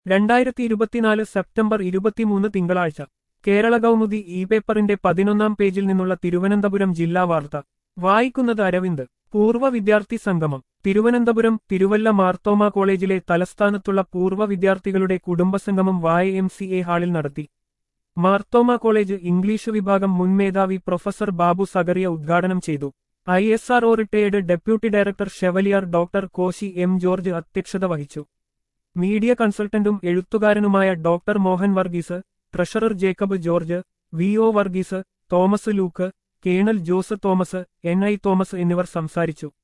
2024 September 23 തിങ്കളാഴ്ച Kerala Kaumudi E പേപ്പറിന്റെ 11-ാം പേജിൽ നിന്നുള്ള തിരുവനന്തപുരം ജില്ലാ വാർത്ത വായിക്കുന്നത് അരവിന്ദ്. പൂർവ്വ വിദ്യാർത്ഥി സംഗമം തിരുവനന്തപുരം തിരുവല്ല മാർത്തോമ കോളേജിലെ തലസ്ഥാനത്തുള്ള പൂർവ്വ വിദ്യാർത്ഥികളുടെ കുടുംബസംഗമം YMCA ഹാളിൽ നടത്തി. മാർത്തോമ കോളേജ് ഇംഗ്ലീഷ് വിഭാഗം മുൻ മേധാവി പ്രൊഫസർ ബാബു സഗറിയ ഉദ്ഘാടനം ചെയ്തു. ISRO retired deputy director chevalier doctor Koshy M. George അധ്യക്ഷത വഹിച്ചു. മീഡിയ കൺസൾട്ടന്റും എഴുത്തുകാരനുമായ doctor Mohan Varghese, treasurer Jacob George, VO Varghese, Thomas Luke, colonel Jose Thomas, NI Thomas എന്നിവർ സംസാരിച്ചു.